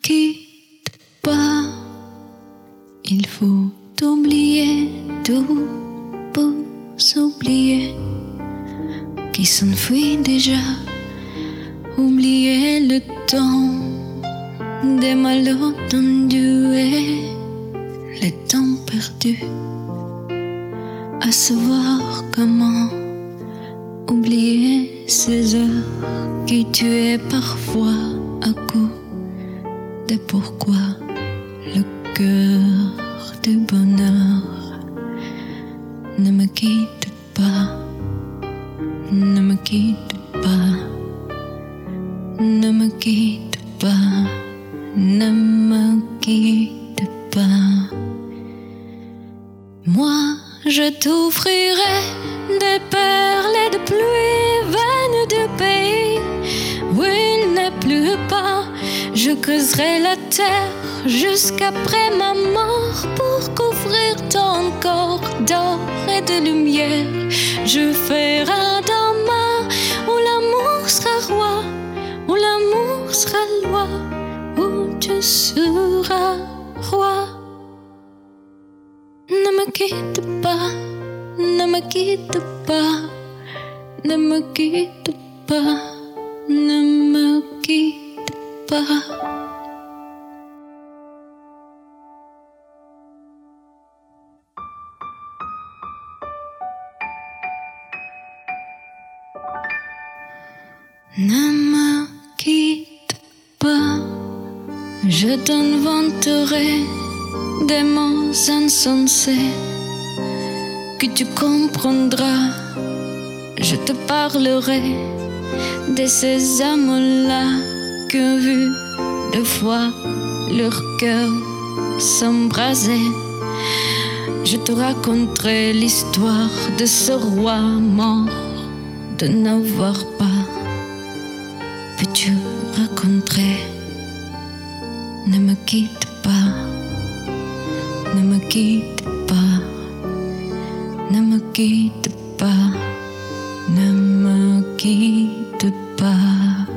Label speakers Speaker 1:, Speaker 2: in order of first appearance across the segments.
Speaker 1: quitte pas. Il faut oublier tout pour s'oublier qui s'enfuit déjà. Oublier le temps des malentendus et les temps perdus. À savoir comment oublier ces heures qui tuaient parfois à coup de pourquoi le cœur du bonheur ne me quitte pas, ne me quitte pas, ne me quitte pas, ne me quitte pas. Moi, je t'offrirai des perles et de pluie venues du pays où il n'est plus pas. Je creuserai la terre jusqu'après ma mort pour couvrir ton corps d'or et de lumière. Je ferai un domaine où l'amour sera roi, où l'amour sera loi, où tu seras roi. Ne me quitte pas, ne me quitte pas, ne me quitte pas, ne me quitte pas. Ne me quitte pas, je t'inventerai des mots insensés que tu comprendras. Je te parlerai de ces amants-là qui ont vu deux fois leur cœur s'embraser. Je te raconterai l'histoire de ce roi mort de n'avoir pas pu te raconter. Ne me quitte pas, ne me quitte pas, ne me quitte pas, ne me quitte pas.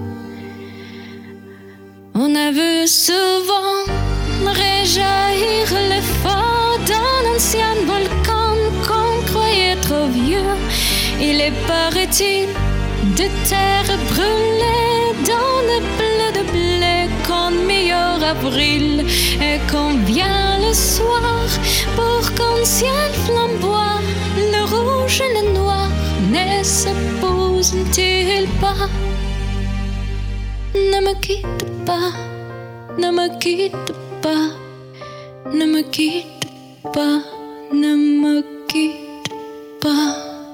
Speaker 1: On a vu souvent réjaillir le feu d'un ancien volcan qu'on croyait trop vieux. Il est, paraît-il, de terre brûlée dans le bleu de blé qu'en meilleur avril. Et quand vient le soir pour qu'un ciel flamboie, le rouge et le noir ne s'opposent-ils pas? Ne me quitte pas, ne me quitte pas, ne me quitte pas, ne me quitte pas.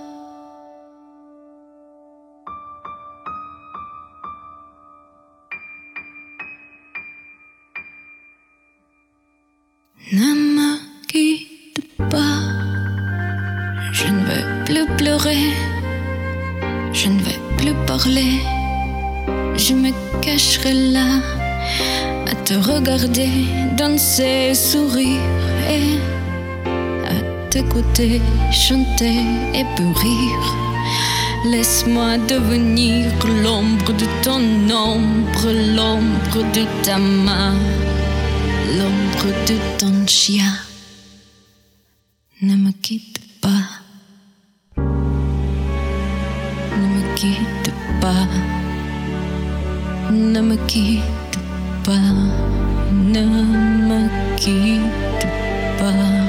Speaker 1: Ne me quitte pas, je ne veux plus pleurer, je ne vais plus parler. Je me cacherai là à te regarder danser, sourire et à t'écouter chanter et rire. Laisse-moi devenir l'ombre de ton ombre, l'ombre de ta main, l'ombre de ton chien. Ne me quitte pas, ne me quitte pas, ne me quitte pas, ne me quitte pas.